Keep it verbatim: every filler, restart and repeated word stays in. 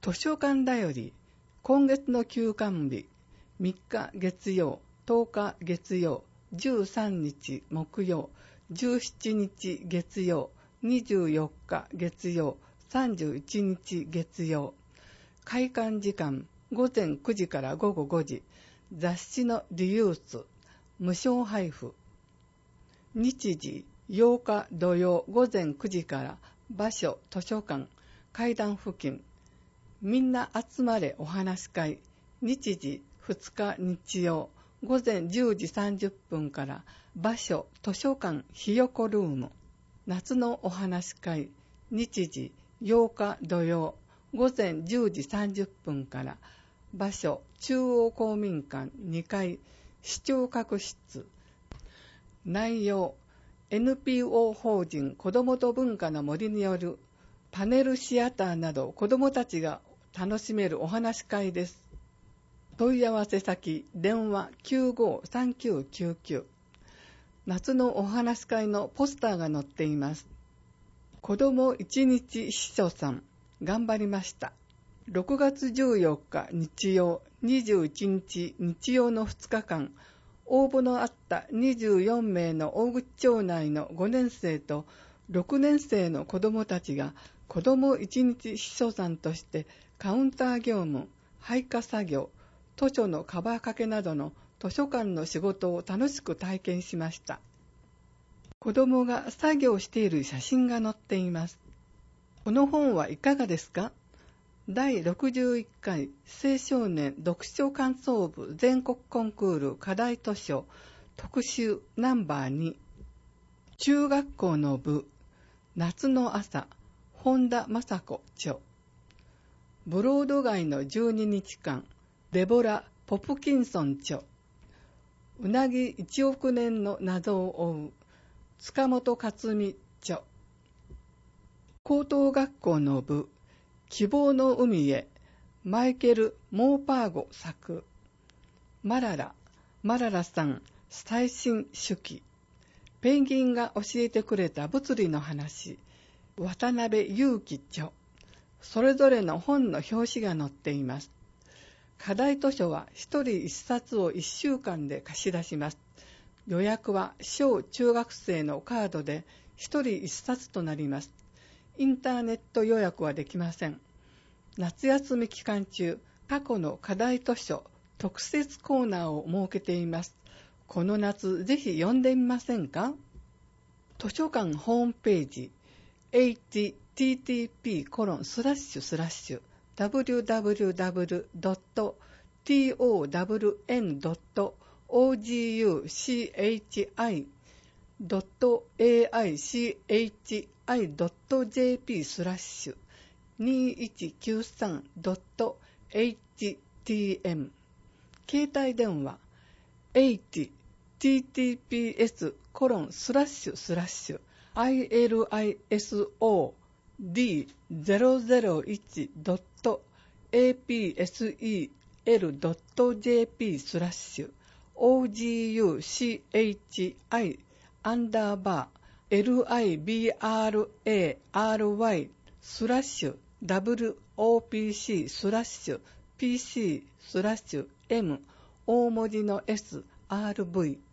図書館だより今月の休館日みっか月曜、とおか月曜、じゅうさんにち木曜、じゅうしちにち月曜、にじゅうよっか月曜、さんじゅういちにち月曜。開館時間ごぜんくじからごごごじ。雑誌のリユース無償配布。日時ようか土曜ごぜんくじから。場所図書館階段付近。みんな集まれお話し会。日時ふつか日曜ごぜんじゅうじさんじゅっぷんから。場所図書館ひよこルーム。夏のお話し会。日時ようか土曜ごぜんじゅうじさんじゅっぷんから。場所中央公民館にかい視聴覚室。内容 エヌピーオー 法人子どもと文化の森によるパネルシアターなど子どもたちが楽しめるお話し会です。問い合わせ先電話 きゅうごさんきゅうきゅうきゅう。夏のお話し会のポスターが載っています。子ども一日秘書さん頑張りました。ろくがつじゅうよっか日曜、にじゅういちにち日曜のふつかかん、応募のあったにじゅうよんめいの大口町内のごねんせいとろくねんせいの子どもたちが子ども一日秘書さんとしてカウンター業務、配下作業、図書のカバー掛けなどの図書館の仕事を楽しく体験しました。子どもが作業している写真が載っています。この本はいかがですか？だいろくじゅういっかい青少年読書感想部全国コンクール課題図書特集ナンバーに。中学校の部夏の朝本田雅子著。ブロード街のじゅうににちかんデボラ・ポプキンソン著。うなぎいちおくねんの謎を追う塚本克美著。高等学校の部希望の海へマイケル・モーパーゴ作。マララマララさん最新手記。ペンギンが教えてくれた物理の話渡辺裕樹著。それぞれの本の表紙が載っています。課題図書はひとりいっさつをいっしゅうかんで貸し出します。予約は小中学生のカードでひとりいっさつとなります。インターネット予約はできません。夏休み期間中、過去の課題図書特設コーナーを設けています。この夏ぜひ読んでみませんか？図書館ホームページ エイチティーティーピーコロンスラッシュスラッシュダブリューダブリューダブリュードットトワンドットオージーユーシーエイチアイドットエーアイシーエイチアイドットジェーピースラッシュにいちきゅうさんドットエイチティーエム。 携帯電話 エイチティーティーピーエスコロンスラッシュスラッシュアイエルアイエスオーディーゼロゼロいちドットエーピーエスイーエルドットジェーピースラッシュオージーユーシーエイチアイアンダーバー エルアイビーアールエーアールワイ スラッシュ ダブリューオーピーシー スラッシュ ピーシー スラッシュ M 大文字の S アールブイ